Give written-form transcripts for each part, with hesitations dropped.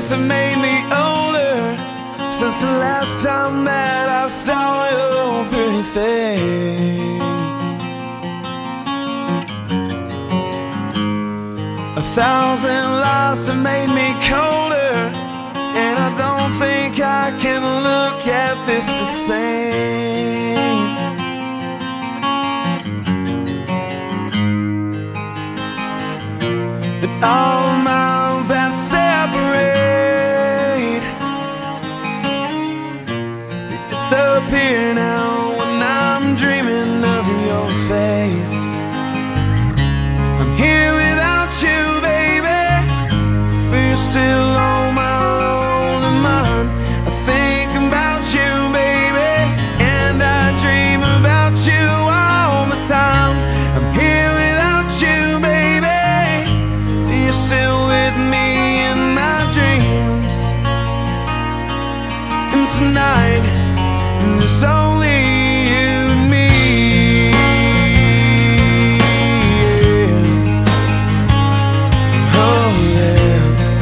days have made me older since the last time that I saw your pretty face. 1,000 lives have made me colder, and I don't think I can look at this the same. And all the miles that separate, they disappear now when I'm dreaming of your face. I'm here without you, baby, but you're still on my lonely mind. I think about you, baby, and I dream about you all the time. I'm here without you, baby, but you're still with me in my dreams. And tonight, there's only you and me. Yeah. Oh yeah.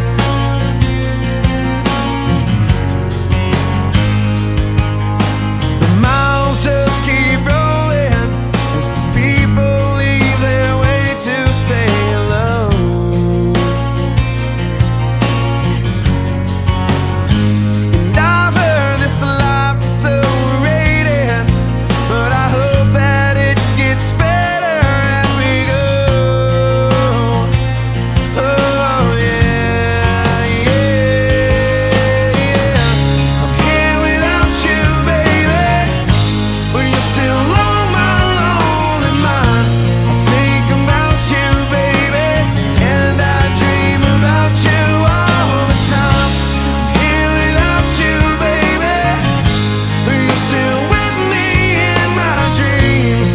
The miles just keep rolling as the people leave their way to say hello. And I've heard this life is overrated, but I hope that it gets better as we go. Oh yeah, yeah, yeah. I'm here without you, baby, but you're still on my lonely mind. I think about you, baby, and I dream about you all the time. I'm here without you, baby, but you're still with me in my dreams.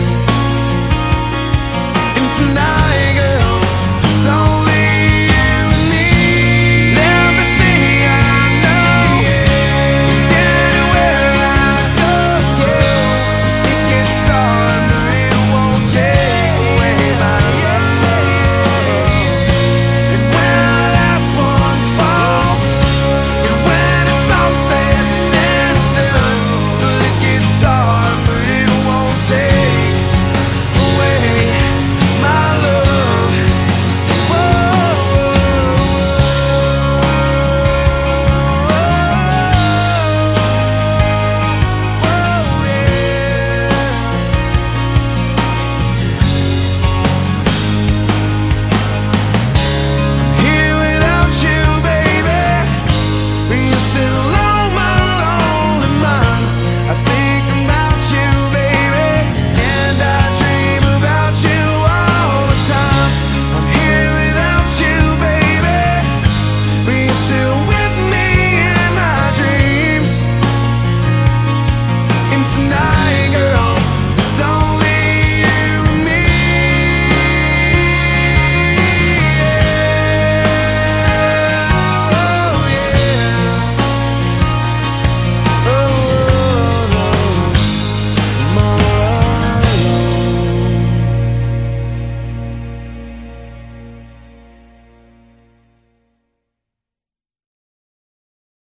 And tonight, girl, it's only you and me. Everything I know, anywhere I go, it gets hard, but it won't take away my love. And when the last one falls, and when it's all said and done, well, it gets hard, but it won't take away my love. Whoa, here without you, baby, but you're still on my lonely mind. I think about you, baby, and I dream about you all the time. I'm here without you, baby, but you're still with me in my dreams. And tonight, girl,